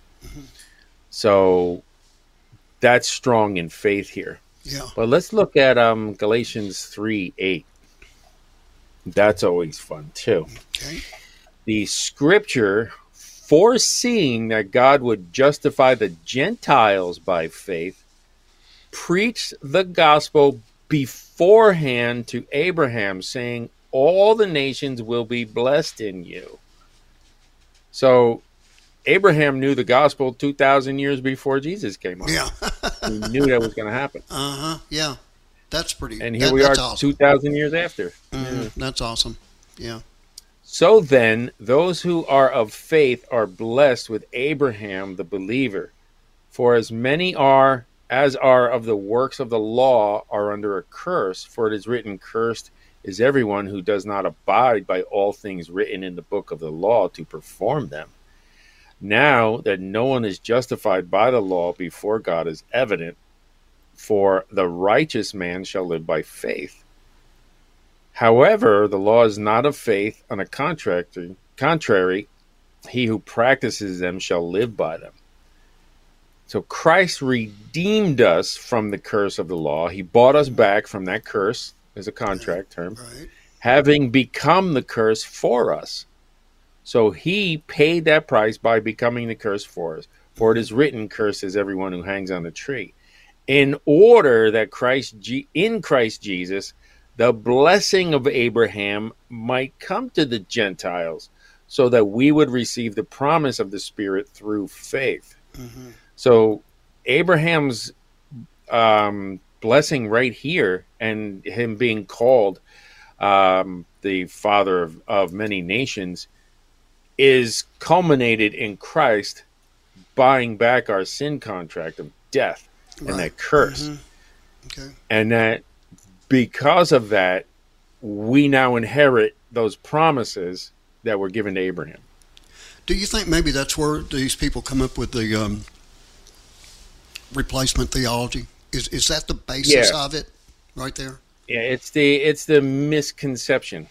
So that's strong in faith here. Yeah. But let's look at Galatians 3:8. That's always fun too. Okay. The scripture, foreseeing that God would justify the Gentiles by faith, preached the gospel beforehand to Abraham, saying, all the nations will be blessed in you. So Abraham knew the gospel 2,000 years before Jesus came on. Yeah. He knew that was going to happen. Yeah. That's pretty. And here we are awesome. 2,000 years after. That's awesome. Yeah. So then, those who are of faith are blessed with Abraham the believer. For as many as are of the works of the law are under a curse, for it is written, cursed is everyone who does not abide by all things written in the book of the law to perform them. Now that no one is justified by the law before God is evident, for the righteous man shall live by faith. However, the law is not of faith. On the contrary, he who practices them shall live by them. So Christ redeemed us from the curse of the law. He bought us back from that curse, as a contract term, Right. having become the curse for us. So he paid that price by becoming the curse for us. For it is written, cursed is everyone who hangs on a tree. In order that in Christ Jesus, the blessing of Abraham might come to the Gentiles, so that we would receive the promise of the Spirit through faith. So Abraham's blessing right here, and him being called the father of many nations, is culminated in Christ buying back our sin contract of death and that curse. Okay. And that because of that, we now inherit those promises that were given to Abraham. Do you think maybe that's where these people come up with the replacement theology? Is that the basis of it right there? Yeah, it's the misconception.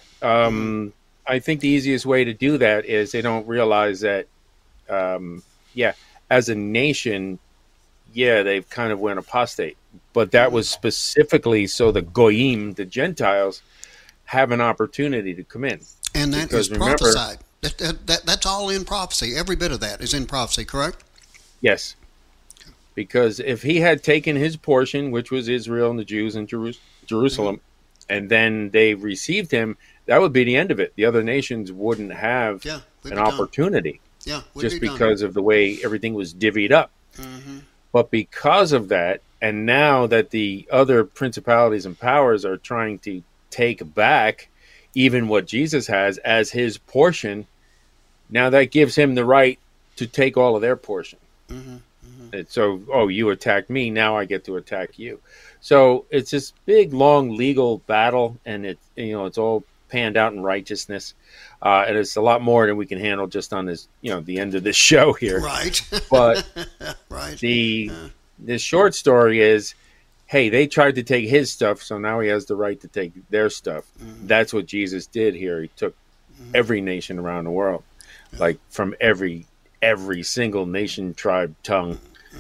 I think the easiest way to do that is they don't realize that, as a nation, yeah, they've kind of went apostate. But that was specifically so the goyim, the Gentiles, have an opportunity to come in. And that Because is remember- prophesied. That's all in prophecy. Every bit of that is in prophecy, correct? Yes. Because if he had taken his portion, which was Israel and the Jews in Jerusalem, and then they received him, that would be the end of it. The other nations wouldn't have Yeah, we'd an be done. opportunity Yeah, we'd just be done. because of the way everything was divvied up. Mm-hmm. But because of that, and now that the other principalities and powers are trying to take back even what Jesus has as his portion, now that gives him the right to take all of their portion. Mm-hmm. So, oh, you attacked me, now I get to attack you. So it's this big, long legal battle, and it's all panned out in righteousness, and it's a lot more than we can handle just on this, the end of this show here. Right. But Right. the short story is, hey, they tried to take his stuff, so now he has the right to take their stuff. Mm-hmm. That's what Jesus did here. He took every nation around the world, like from every single nation, tribe, tongue,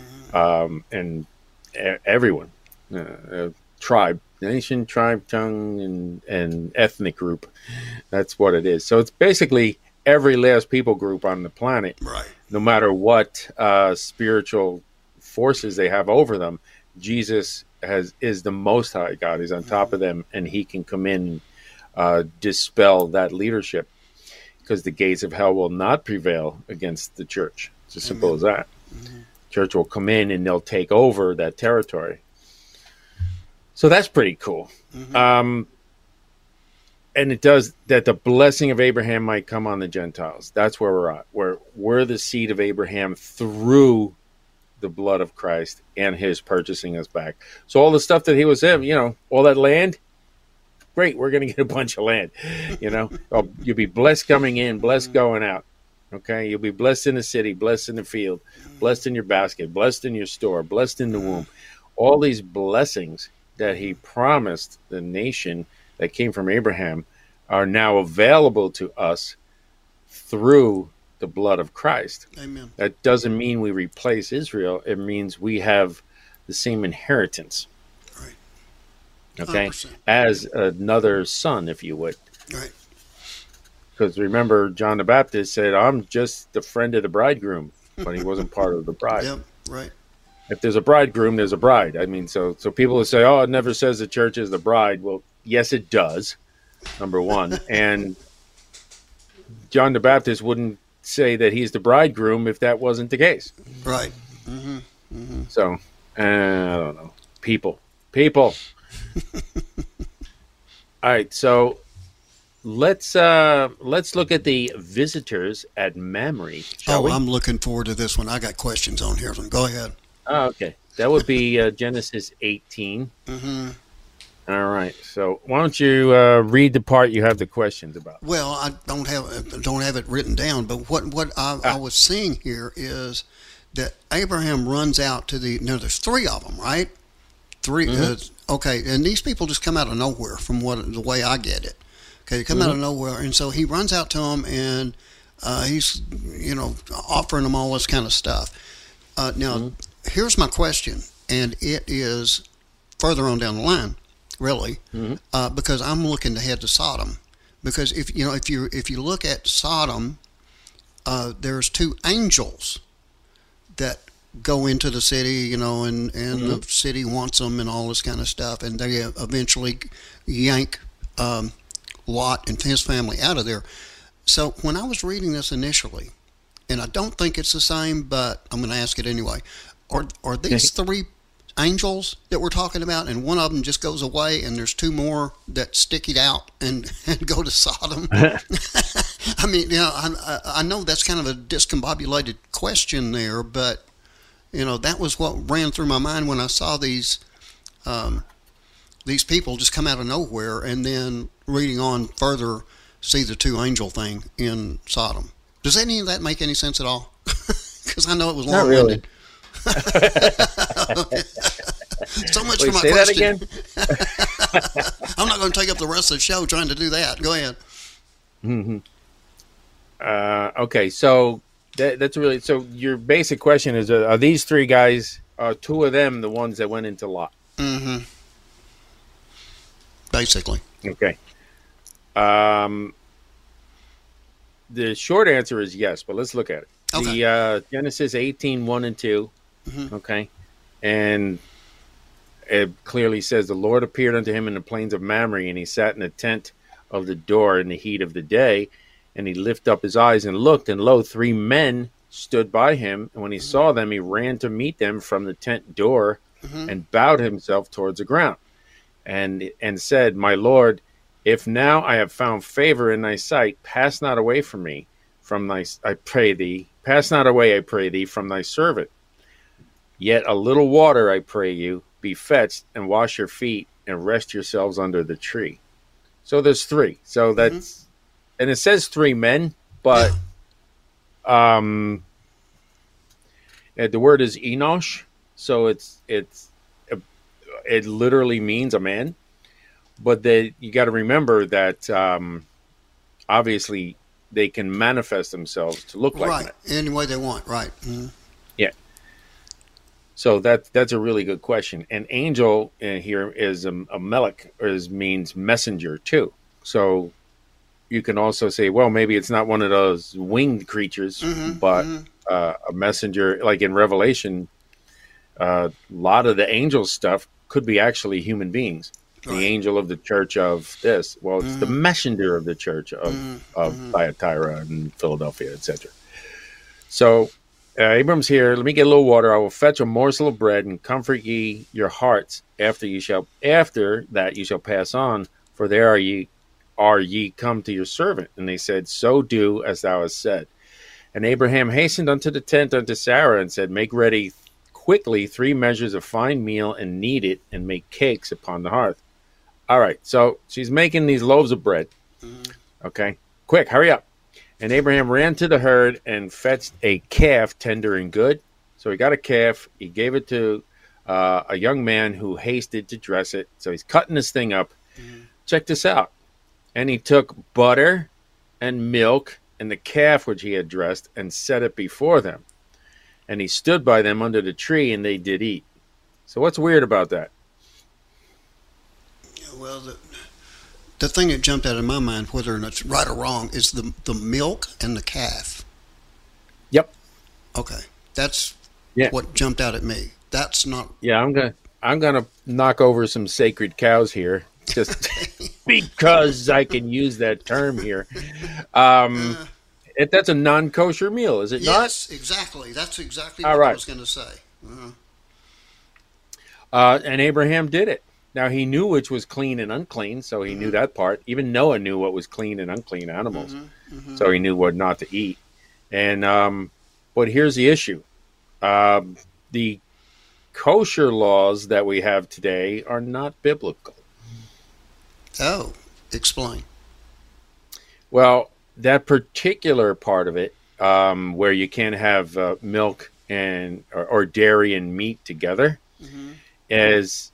and everyone, tribe, nation, tribe, tongue, and ethnic group. That's what it is. So it's basically every last people group on the planet, Right. no matter what spiritual forces they have over them. Jesus is the Most High God. He's on top of them, and he can come in and dispel that leadership, because the gates of hell will not prevail against the church. It's as simple as that. Church will come in and they'll take over that territory. So that's pretty cool. And it does that the blessing of Abraham might come on the Gentiles. That's where we're at. We're the seed of Abraham through the blood of Christ and his purchasing us back. So all the stuff that he was in, all that land, great, we're going to get a bunch of land. Oh, you'll be blessed coming in, blessed going out. Okay, you'll be blessed in the city, blessed in the field, blessed in your basket, blessed in your store, blessed in the womb. All these blessings that he promised the nation that came from Abraham are now available to us through the blood of Christ. Amen. That doesn't mean we replace Israel. It means we have the same inheritance. Right. Okay, 100%. as another son, if you would. Right. Because remember, John the Baptist said, I'm just the friend of the bridegroom, but he wasn't part of the bride. Yep. Right. If there's a bridegroom, there's a bride. I mean, so people will say, oh, it never says the church is the bride. Well, yes, it does, number one. And John the Baptist wouldn't say that he's the bridegroom if that wasn't the case. Right. So, I don't know. People. All right, so let's look at the visitors at Mamre, shall we? I'm looking forward to this one. I got questions on here. Go ahead. Oh, okay. That would be Genesis 18. Mm-hmm. All right. So why don't you read the part you have the questions about? Well, I don't have it written down, but what I was seeing here is that Abraham runs out to there's three of them, right? Three. Okay, and these people just come out of nowhere from the way I get it. Okay, they come out of nowhere, and so he runs out to them, and he's offering them all this kind of stuff. Now, here's my question, and it is further on down the line, really, because I'm looking to head to Sodom. Because if you look at Sodom, there's two angels that go into the city, and the city wants them and all this kind of stuff, and they eventually yank Lot and his family out of there. So when I was reading this initially, and I don't think it's the same, but I'm going to ask it anyway, are these three angels that we're talking about, and one of them just goes away, and there's two more that stick it out and go to Sodom? I mean, I know that's kind of a discombobulated question there, but that was what ran through my mind when I saw these people just come out of nowhere, and then reading on further, see the two angel thing in Sodom. Does any of that make any sense at all? Because I know it was long-winded. Not really. So much Wait, for my say question. That again? I'm not going to take up the rest of the show trying to do that. Go ahead. Okay, so that's really, so your basic question is, are these three guys two of them the ones that went into Lot? Mm-hmm. Basically. Okay. The short answer is yes, but let's look at it. Okay. The Genesis 18, 1 and 2. Mm-hmm. Okay. And it clearly says, the Lord appeared unto him in the plains of Mamre, and he sat in the tent of the door in the heat of the day. And he lifted up his eyes and looked, and lo, 3 men stood by him. And when he saw them, he ran to meet them from the tent door and bowed himself towards the ground and said, My Lord, if now I have found favor in thy sight, pass not away from me, I pray thee, pass not away, I pray thee, from thy servant. Yet a little water, I pray you, be fetched, and wash your feet, and rest yourselves under the tree. So there's 3. So that's, and it says 3 men, but the word is Enosh, so it literally means a man. But you got to remember that obviously they can manifest themselves to look like right that. any way they want. Right. Mm-hmm. Yeah. So that's a really good question. And angel here is a melech, means messenger too. So you can also say, well, maybe it's not one of those winged creatures, but a messenger. Like in Revelation, a lot of the angel stuff could be actually human beings. The angel of the church of this. Well, it's the messenger of the church of Thyatira and Philadelphia, etc. So Abram's here. Let me get a little water. I will fetch a morsel of bread and comfort ye your hearts. After that you shall pass on, for there are ye come to your servant. And they said, So do as thou hast said. And Abraham hastened unto the tent unto Sarah and said, Make ready quickly 3 measures of fine meal and knead it, and make cakes upon the hearth. All right, so she's making these loaves of bread. Okay, quick, hurry up. And Abraham ran to the herd and fetched a calf, tender and good. So he got a calf. He gave it to a young man who hasted to dress it. So he's cutting this thing up. Check this out. And he took butter and milk and the calf which he had dressed and set it before them. And he stood by them under the tree, and they did eat. So what's weird about that? Well, the thing that jumped out of my mind, whether it's right or wrong, is the milk and the calf. Yep. Okay, that's what jumped out at me. That's not. Yeah, I'm gonna knock over some sacred cows here, just because I can use that term here. That's a non-kosher meal, is it not? Yes, exactly. That's exactly what I was going to say. And Abraham did it. Now, he knew which was clean and unclean, so he knew that part. Even Noah knew what was clean and unclean animals, so he knew what not to eat. And but here's the issue. The kosher laws that we have today are not biblical. Oh, explain. Well, that particular part of it, where you can't have milk and or dairy and meat together, is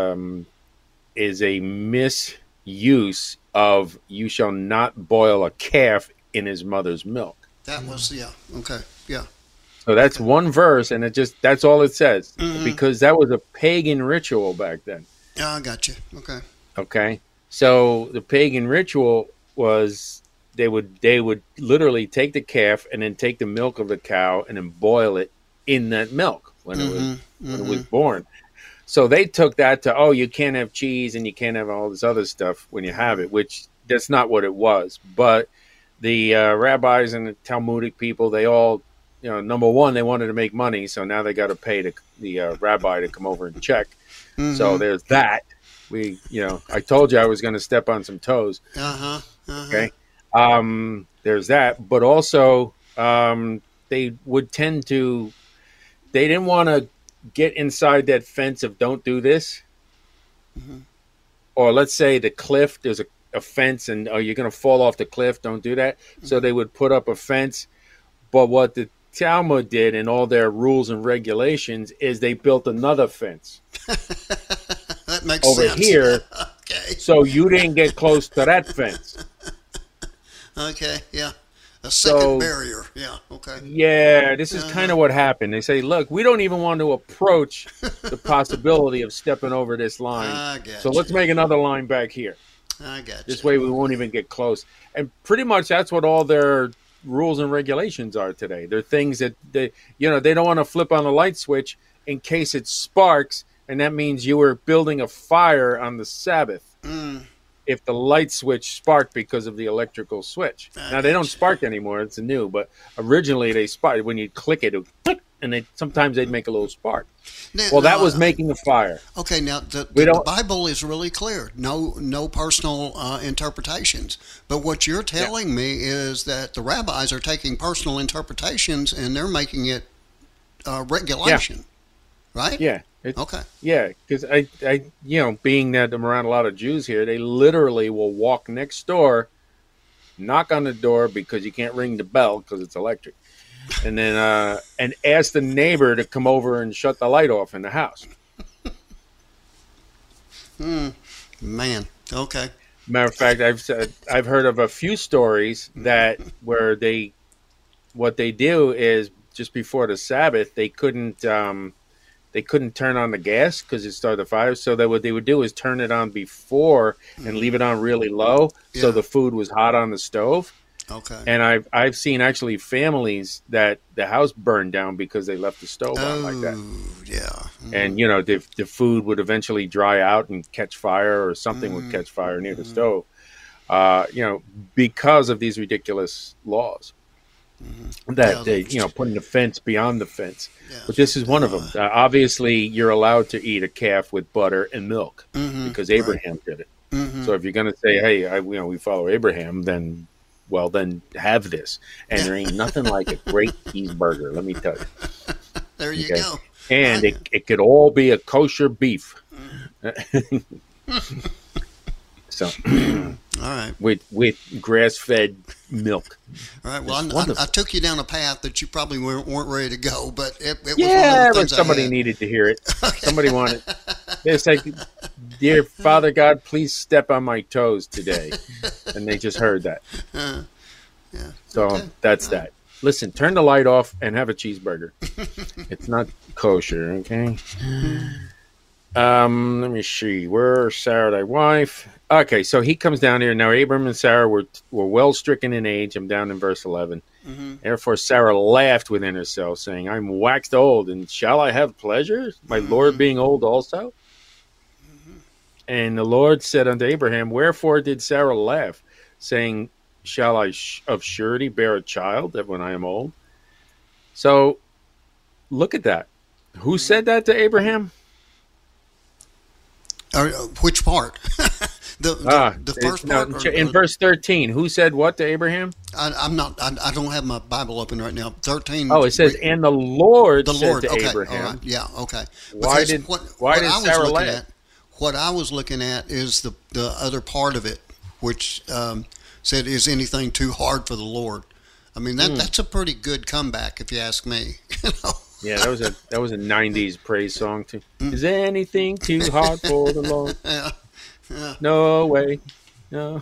a misuse of "you shall not boil a calf in his mother's milk." That was okay, yeah. So that's one verse, and that's all it says, because that was a pagan ritual back then. I got you. Okay. Okay. So the pagan ritual was they would literally take the calf and then take the milk of the cow and then boil it in that milk when it was born. So they took that to, you can't have cheese and you can't have all this other stuff when you have it, which that's not what it was. But the rabbis and the Talmudic people, they all, number one, they wanted to make money, so now they got to pay the rabbi to come over and check. So there's that. I told you I was going to step on some toes. Okay. There's that, but also they would tend to. They didn't want to get inside that fence of don't do this, or let's say the cliff. There's a fence, and you're going to fall off the cliff. Don't do that. So they would put up a fence. But what the Talmud did in all their rules and regulations is they built another fence. That makes over sense. Here, okay. So you didn't get close to that fence. Okay, yeah. A second barrier, yeah. Okay. Okay. Yeah, this is kind of what happened. They say, look, we don't even want to approach the possibility of stepping over this line. So let's make another line back here. I got you. This way we won't even get close. And pretty much that's what all their rules and regulations are today. They're things that they don't want to flip on a light switch in case it sparks, and that means you were building a fire on the Sabbath. If the light switch sparked because of the electrical switch. Now, they don't spark anymore. It's new. But originally, they sparked. When you click it would click, and sometimes they'd make a little spark. Now, that was making a fire. Okay, now, the Bible is really clear. No personal interpretations. But what you're telling me is that the rabbis are taking personal interpretations, and they're making it regulation. Right? Yeah. Okay. Yeah, because I being that I'm around a lot of Jews here, they literally will walk next door, knock on the door because you can't ring the bell because it's electric, and then and ask the neighbor to come over and shut the light off in the house. Man. Okay. Matter of fact, I've heard of a few stories that where what they do is just before the Sabbath they couldn't turn on the gas because it started the fire. So that what they would do is turn it on before and leave it on really low, so the food was hot on the stove. Okay. And I've seen actually families that the house burned down because they left the stove on like that. Yeah. And the food would eventually dry out and catch fire, or something would catch fire near the stove. Because of these ridiculous laws. That they, putting the fence beyond the fence. Yeah. But this is one of them. Obviously, you're allowed to eat a calf with butter and milk because Abraham did it. So if you're going to say, hey, we follow Abraham, then have this. And there ain't nothing like a great cheeseburger, let me tell you. There you go. And it could all be a kosher beef. So, all right, with grass-fed milk. All right. Well, I took you down a path that you probably weren't ready to go, but it was one of the but somebody needed to hear it. Somebody wanted. It's like, dear Father God, please step on my toes today, and they just heard that. Yeah. So that's that. Listen, turn the light off and have a cheeseburger. It's not kosher, okay? Let me see. Where's Sarah, thy wife? Okay, so he comes down here. Now, Abram and Sarah were well stricken in age. I'm down in verse 11. Therefore, Sarah laughed within herself, saying, I'm waxed old, and shall I have pleasure, my Lord being old also? And the Lord said unto Abraham, wherefore did Sarah laugh, saying, shall I of surety bear a child that when I am old? So, look at that. Who said that to Abraham? Which part? the first part? In verse 13, who said what to Abraham? I don't have my Bible open right now. 13. Oh, it says, and the Lord said to okay, Abraham. All right. Yeah, okay. Why did Sarah laugh? What I was looking at is the other part of it, which said, is anything too hard for the Lord? I mean, that's a pretty good comeback, if you ask me. Yeah, that was a 90s praise song too. Is anything too hard for the Lord? Yeah. No way. No.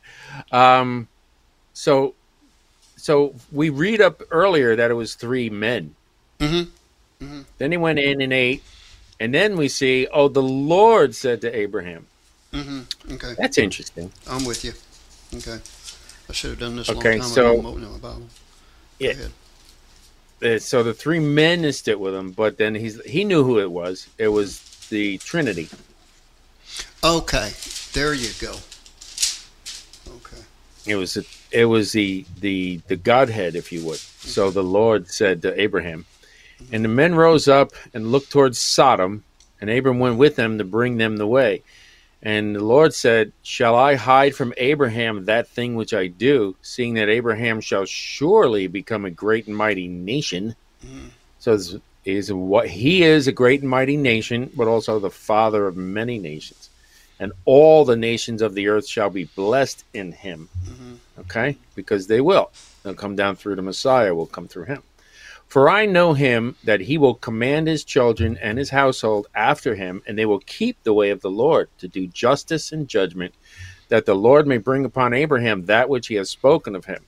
So we read up earlier that it was 3 men. Then he went in and ate, and then we see, the Lord said to Abraham. Okay. That's interesting. I'm with you. Okay. I should have done this a long time ago. Yeah. So the 3 men stood with him, but then he knew who it was. It was the Trinity. Okay, there you go. Okay. It was the Godhead, if you would. So the Lord said to Abraham, and the men rose up and looked towards Sodom, and Abram went with them to bring them the way. And the Lord said, shall I hide from Abraham that thing which I do, seeing that Abraham shall surely become a great and mighty nation? So he is a great and mighty nation, but also the father of many nations. And all the nations of the earth shall be blessed in him. Okay? Because they will. They'll come down through the Messiah, will come through him. For I know him that he will command his children and his household after him, and they will keep the way of the Lord to do justice and judgment, that the Lord may bring upon Abraham that which he has spoken of him.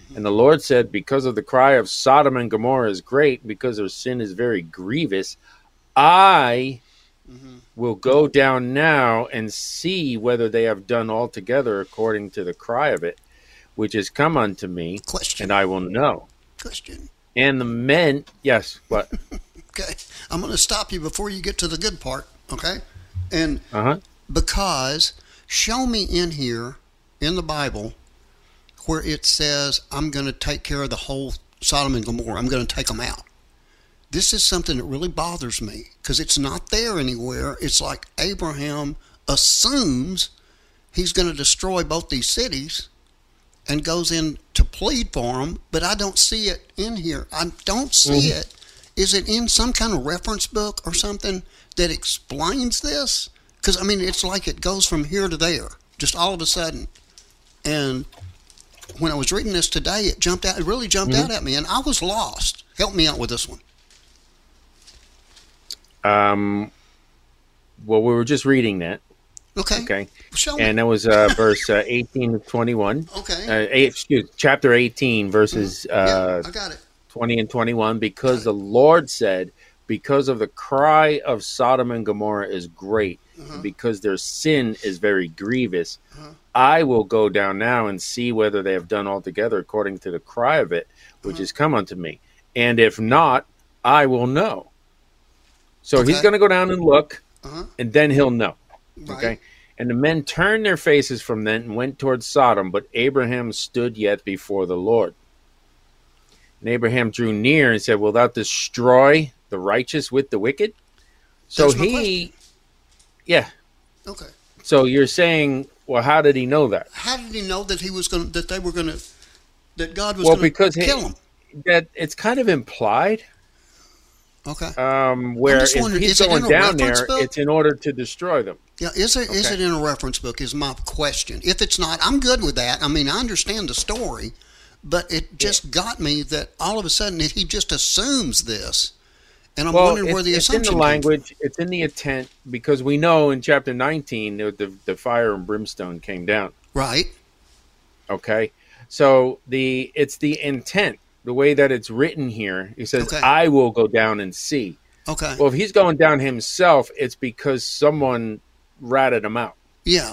And the Lord said, because of the cry of Sodom and Gomorrah is great, because their sin is very grievous, I will go down now and see whether they have done altogether according to the cry of it, which has come unto me, and I will know. And the men, yes, what? Okay, I'm going to stop you before you get to the good part, okay? And because show me in here, in the Bible, where it says, I'm going to take care of the whole Sodom and Gomorrah. I'm going to take them out. This is something that really bothers me because it's not there anywhere. It's like Abraham assumes he's going to destroy both these cities and goes in to plead for them, but I don't see it in here. I don't see it. Is it in some kind of reference book or something that explains this? Because, I mean, it's like it goes from here to there, just all of a sudden. And when I was reading this today, it jumped out. It really jumped out at me, and I was lost. Help me out with this one. Well, we were just reading that. Okay. Show me. And that was verse 18 to 21. Okay. Chapter 18, verses I got it. 20 and 21. Because the Lord said, because of the cry of Sodom and Gomorrah is great, and because their sin is very grievous, I will go down now and see whether they have done altogether according to the cry of it, which has come unto me. And if not, I will know. So he's going to go down and look, and then he'll know. Right. Okay. And the men turned their faces from them and went towards Sodom, but Abraham stood yet before the Lord. And Abraham drew near and said, will thou destroy the righteous with the wicked? So Okay. So you're saying, well, how did he know that? How did he know that he was going that they were going to that God was going to kill him? That it's kind of implied. Okay. Where if he's going down there, it's in order to destroy them. Yeah, is it in a reference book is my question. If it's not, I'm good with that. I mean, I understand the story, but it just got me that all of a sudden he just assumes this. And I'm wondering where the assumption it's in the language, it's in the intent, because we know in chapter 19 the fire and brimstone came down. Right. Okay. So it's the intent, the way that it's written here. He says, I will go down and see. Okay. Well, if he's going down himself, it's because someone ratted him out. Yeah,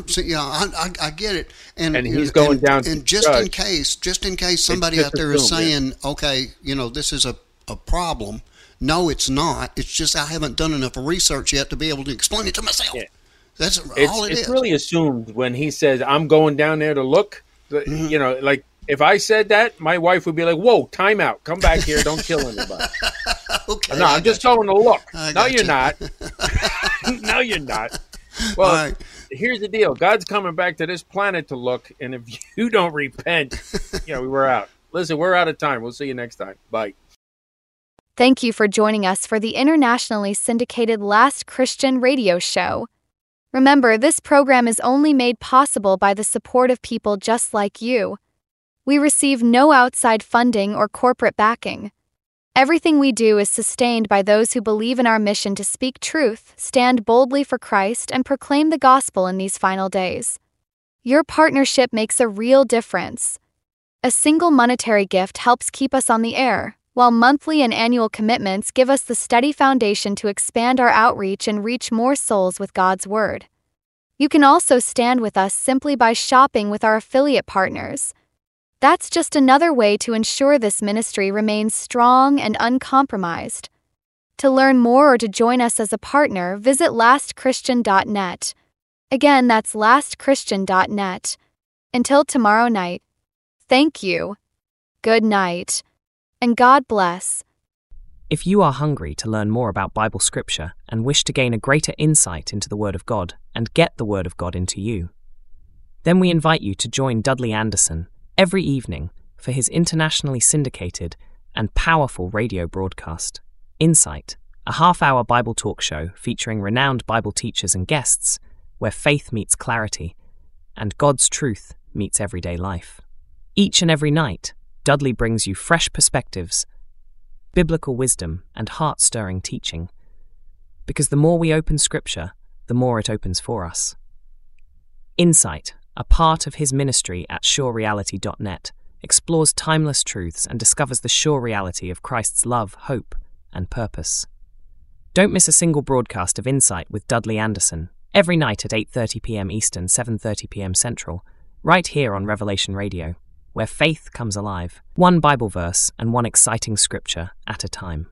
I get it, and he's going down. And just in case somebody out there is saying, okay, this is a problem. No, it's not. It's just I haven't done enough research yet to be able to explain it to myself. Yeah. That's all it is. It's really assumed when he says, I'm going down there to look. Like if I said that, my wife would be like, whoa, time out. Come back here. Don't kill anybody. Okay. No, I'm just going to look. No, you're not. No, you're not. Well, here's the deal. God's coming back to this planet to look, and if you don't repent, we're out. Listen, we're out of time. We'll see you next time. Bye. Thank you for joining us for the internationally syndicated Last Christian Radio Show. Remember, this program is only made possible by the support of people just like you. We receive no outside funding or corporate backing. Everything we do is sustained by those who believe in our mission to speak truth, stand boldly for Christ, and proclaim the gospel in these final days. Your partnership makes a real difference. A single monetary gift helps keep us on the air, while monthly and annual commitments give us the steady foundation to expand our outreach and reach more souls with God's Word. You can also stand with us simply by shopping with our affiliate partners. That's just another way to ensure this ministry remains strong and uncompromised. To learn more or to join us as a partner, visit lastchristian.net. Again, that's lastchristian.net. Until tomorrow night, thank you, good night, and God bless. If you are hungry to learn more about Bible scripture and wish to gain a greater insight into the Word of God and get the Word of God into you, then we invite you to join Dudley Anderson every evening for his internationally syndicated and powerful radio broadcast, Insight, a half-hour Bible talk show featuring renowned Bible teachers and guests, where faith meets clarity and God's truth meets everyday life. Each and every night, Dudley brings you fresh perspectives, biblical wisdom, and heart-stirring teaching, because the more we open Scripture, the more it opens for us. Insight, a part of his ministry at surereality.net, explores timeless truths and discovers the sure reality of Christ's love, hope, and purpose. Don't miss a single broadcast of Insight with Dudley Anderson, every night at 8:30 p.m. Eastern, 7:30 p.m. Central, right here on Revelation Radio, where faith comes alive, one Bible verse and one exciting scripture at a time.